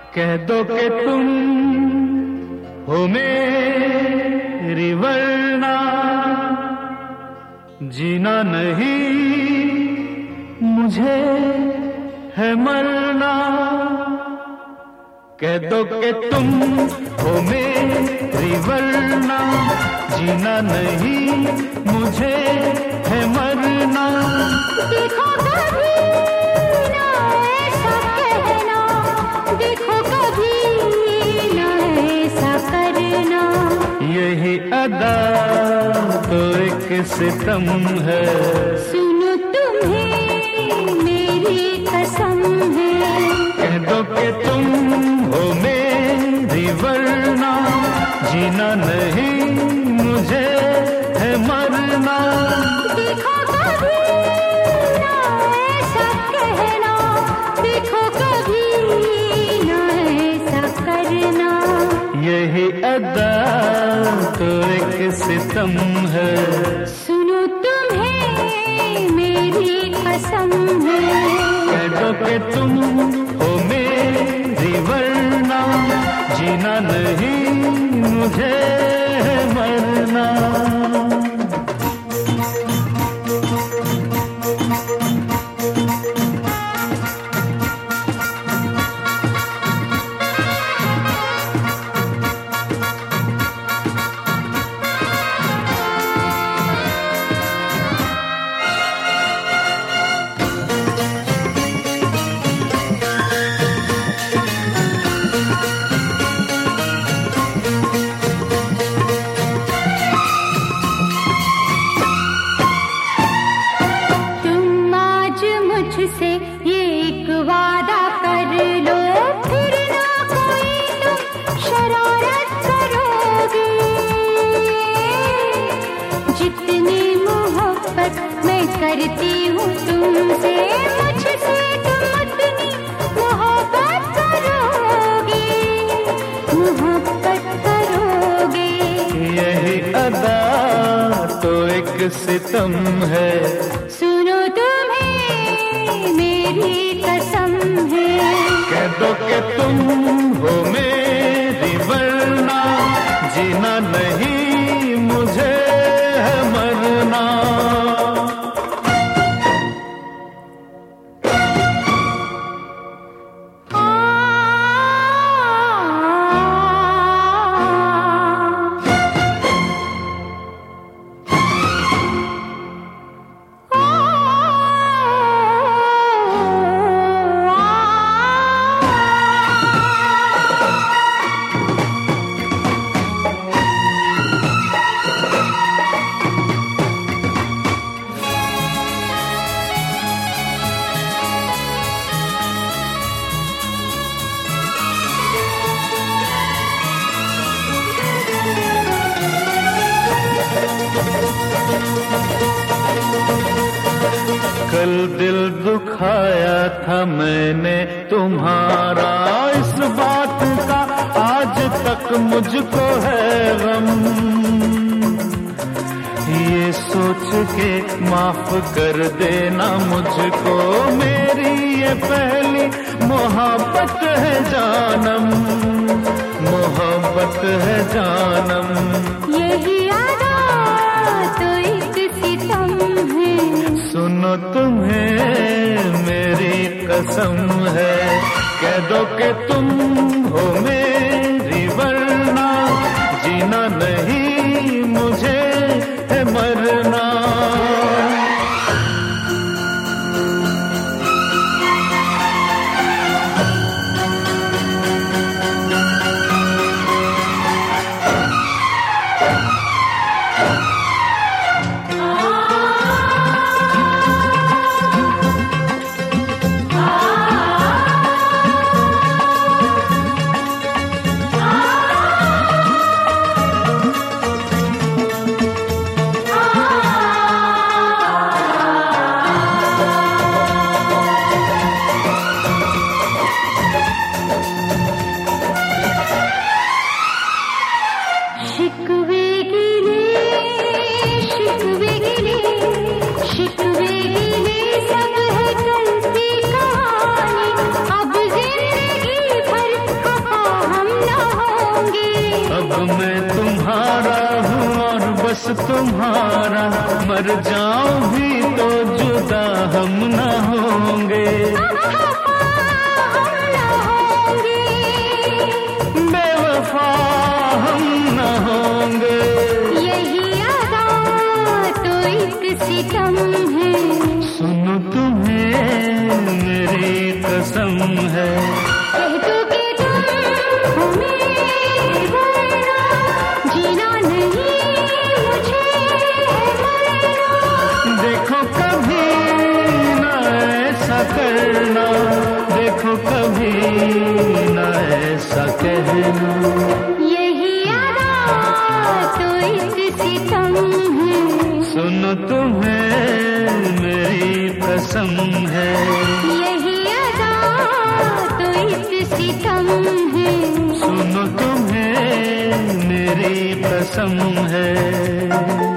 कह दो कि तुम हो मेरी वरना जीना नहीं मुझे है मरना। कह दो कि तुम हो मेरी वरना जीना नहीं मुझे है मरना। देखो कभी ना ऐसा कहना, देखो कभी ना ऐसा करना। यही अदा तो एक सितम है। सुनो तुम्हें मेरी कसम है। कह दो कि तुम हो मेरी वरना जीना नहीं मुझे है मरना। देखो कभी ना ऐसा कहना, देखो कभी ना ऐसा करना। यही अदा तो एक सितम है। सुनो तुम्हें मेरी कसम है। कह दो कि तुम हो मेरी वरना जीना नहीं मुझे है मरना। मुझसे ये एक वादा कर लो, फिर ना कोई तुम शरारत करोगे। जितनी मोहब्बत मैं करती हूँ तुमसे, मुझसे तुम उतनी मोहब्बत करोगे, मोहब्बत करोगे। यही अदा तो एक सितम है। सुनो मेरी कसम है। कह दो कि तुम हो मेरी वरना जीना नहीं मुझे है मरना। कल दिल दुखाया था मैंने तुम्हारा, इस बात का आज तक मुझको है गम। ये सोच के माफ कर देना मुझको, मेरी ये पहली मोहब्बत है जानम, मोहब्बत है जानम। यही अदा तो एक सितम है। सुनो तुम्हें मेरी कसम है। कह दो कि तुम हो मेरी वरना जीना नहीं मुझे है मरना। तुम्हारा, मर जाऊं भी तो जुदा हम न होंगे। बेवफा हम न होंगे। यही अदा तो एक सितम है। सुनो तुम्हें मेरी कसम है। कह दो कि तुम हो मेरे वरना जीना नहीं मुझे मरना। देखो कभी न ऐसा करना, देखो कभी न ऐसा कहना। यही अदा तो एक सितम है। सुनो तुम्हें मेरी कसम है। यही अदा तो एक सितम है। सुनो तुम्हें मेरी कसम है।